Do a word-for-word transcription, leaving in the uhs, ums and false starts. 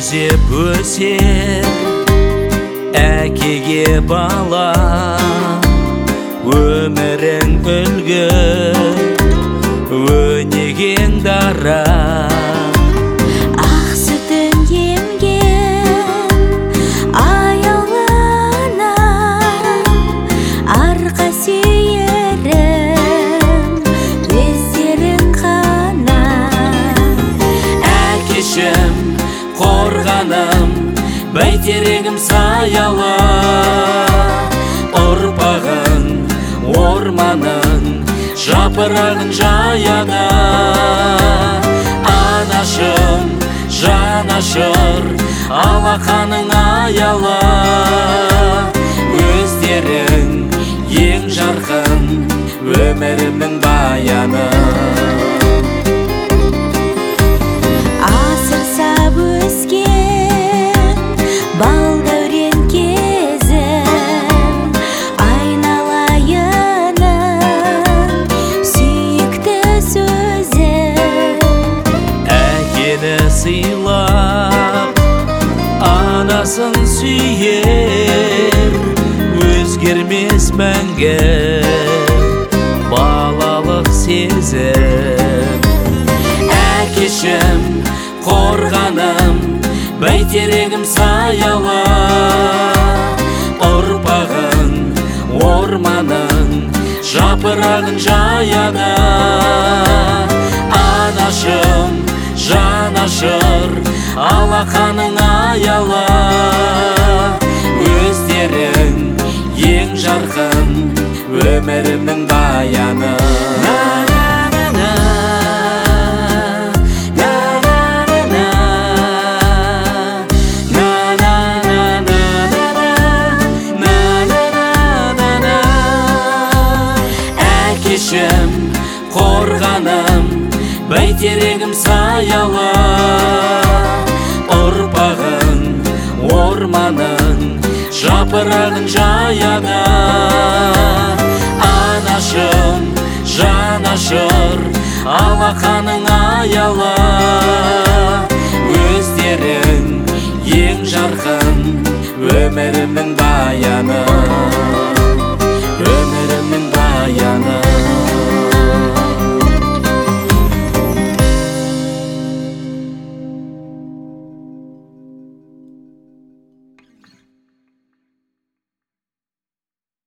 түзеп өсер әкеге бала, өмірің үлгі, өнеген дара. Ақ сүтін емген аяулына арқа сүйерім өздерің ғана. Әкешім, қорғаным, бәйтерегім саялы, ұрпағың орманың жапырағын жаяды. Анашым, жанашыр, алақаның аялы, өздерің ең жарқын өмірімнің баяны. Асыр сап өскен балдәурен кезім, айналайының сүйікті сөзім. Әкені сыйлап, анасын сүйер, өзгермес мәңгі балалық сезім. Әкешім, қорғаным, бәйтерегім саялы, ұрпағың орманың жапырағын жаяды. Анашым, жанашыр, алақаның аялы, өздерің ең жарқын өмірімнің баяны. Әкешім, қорғаным, бәйтерегім саялы, ұрпағың орманың жапырағын жаяды. Анашым, жанашыр, алақаның аялы,